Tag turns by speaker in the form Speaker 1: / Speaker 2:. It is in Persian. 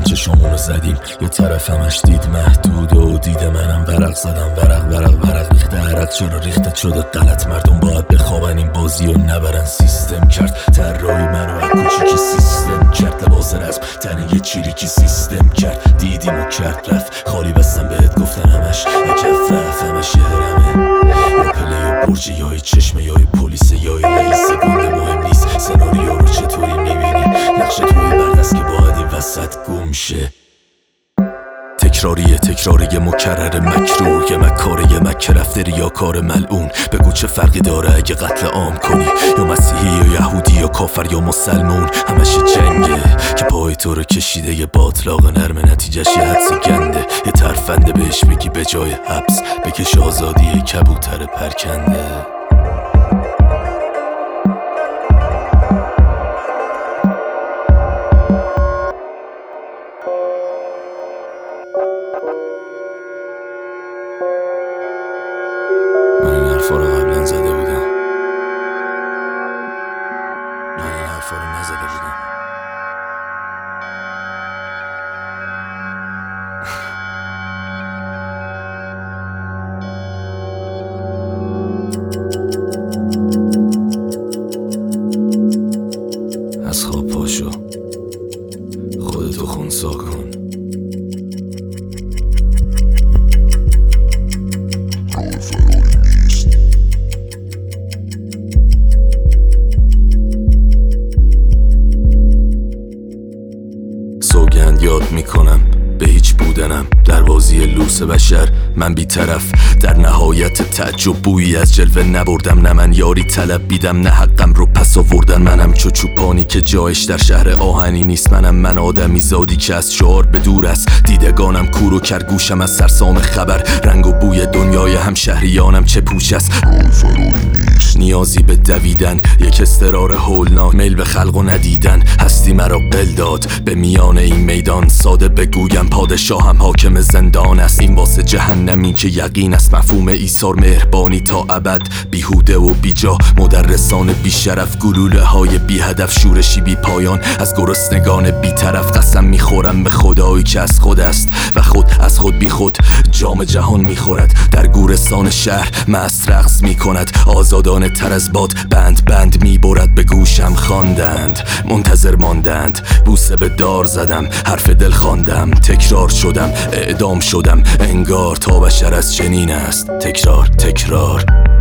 Speaker 1: چشامونو زدیم یه طرف همش دید محدود و دید منم ورق زدم ورق ریخته عرق چرا ریخته شده غلط مردم باید بخوابن این بازی و نبرن سیستم کرد طراحی منو از کوچیکی سیستم کرد لباس رسم تنه یه چیریکی سیستم کرد دیدیم و کرد رفت خالی بستم بهت گفتن همش یکف رفت همش یه هرمه یا پله یا برجی یا چشمه یا پلیس یا رئیس گنده مهم نیست سناریو رو چطوری میبینی نقشه توی بردست که باید این وسط گم شه تکراری مکرر مکروه یه مکاره یه مکه رفته ریاکار ملعون بگو چه فرقی داره اگه قتل عام کنی یا مسیحی یا یهودی یا کافر یا مسلمون همش جنگه که پای تو رو کشیده یه باطلاق نرم نتیجهش یه حدس گنده یه ترفنده بهش بگی به جای حبس بکش آزادی کبوتر پرکنده من این حرفا رو قبلا زده بودم من این حرفا رو نزده بودم از خواب پاشو خودتو خونسا کن سوگند یاد میکنم به هیچ بودنم در بازی لوس بشر من بی‌طرف در نهایت تعجب بویی از جلوه نبردم نه من یاری طلب بیدم نه حقم رو پس آوردن منم چوپانی که جایش در شهر آهنی نیست من آدمی زادی که از شعار به دور است دیدگانم کور و کرگوشم از سرسام خبر رنگ و بوی دنیای همشهریانم چه پوچ است نیازی به دویدن یک استرار هولناک میل به خلق و ندیدن هستی مرا قل داد به میان این میدان ساده بگویم پادشاهم حاکم زندان است این واسه جهنمی که یقین است مفهوم ایثار مهربانی تا ابد بیهوده و بیجا مدرسان بیشرف گلوله های بی هدف شورشی بی پایان از گرسنگان بی طرف قسم میخورم به خدایی که از خود است و خود از خود بی خود جام جهان میخورد در گورستان شهر مست رقص میکند آزادانه تر از باد بند میبرد به گوشم خواندند منتظر ماندند بوسه به دار زدم حرف دل خواندم تکرار شدم اعدام شدم انگار تا بشر از چنین است تکرار